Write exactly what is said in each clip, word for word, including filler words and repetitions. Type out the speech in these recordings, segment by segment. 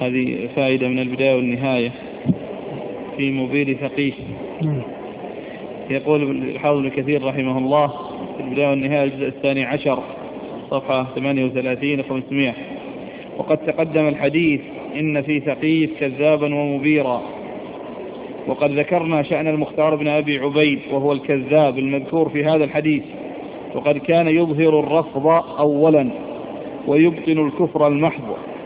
هذه فائدة من البداية والنهاية في مبير ثقيف. يقول الحافظ ابن كثير رحمه الله في البداية والنهاية الجزء الثاني عشر صفحة ثمانية وثلاثين وخمسمائة: وقد تقدم الحديث إن في ثقيف كذابا ومبيرا. وقد ذكرنا شأن المختار بن أبي عبيد وهو الكذاب المذكور في هذا الحديث، وقد كان يظهر الرفض أولا ويبطن الكفر المحض.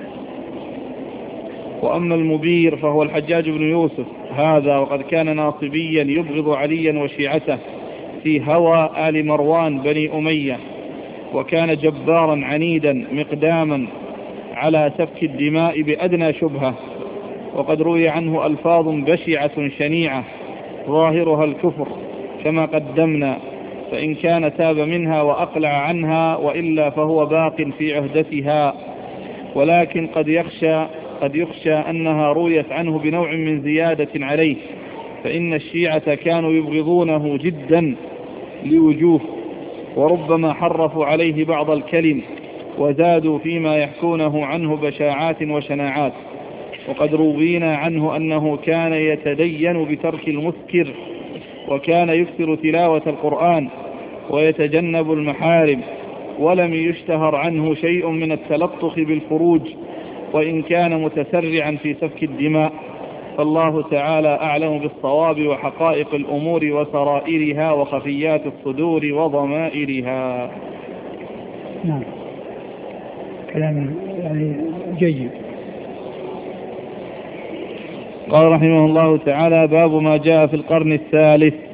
وأما المبير فهو الحجاج بن يوسف هذا، وقد كان ناصبيا يبغض عليا وشيعته في هوى آل مروان بني أمية، وكان جبارا عنيدا مقداما على سفك الدماء بأدنى شبهة. وقد روي عنه ألفاظ بشعة شنيعة ظاهرها الكفر كما قدمنا، فإن كان تاب منها وأقلع عنها، وإلا فهو باق في عهدتها. ولكن قد يخشى قد يخشى أنها رويت عنه بنوع من زيادة عليه، فإن الشيعة كانوا يبغضونه جدا لوجوه، وربما حرفوا عليه بعض الكلم وزادوا فيما يحكونه عنه بشاعات وشناعات. وقد روينا عنه أنه كان يتدين بترك المسكر، وكان يكثر تلاوة القرآن ويتجنب المحارم، ولم يشتهر عنه شيء من التلطخ بالفروج، وإن كان متسرعا في سفك الدماء. فالله تعالى أعلم بالصواب وحقائق الأمور وسرائرها وخفيات الصدور وضمائرها. نعم، كلام يعني جيد. قال رحمه الله تعالى: باب ما جاء في القرن الثالث.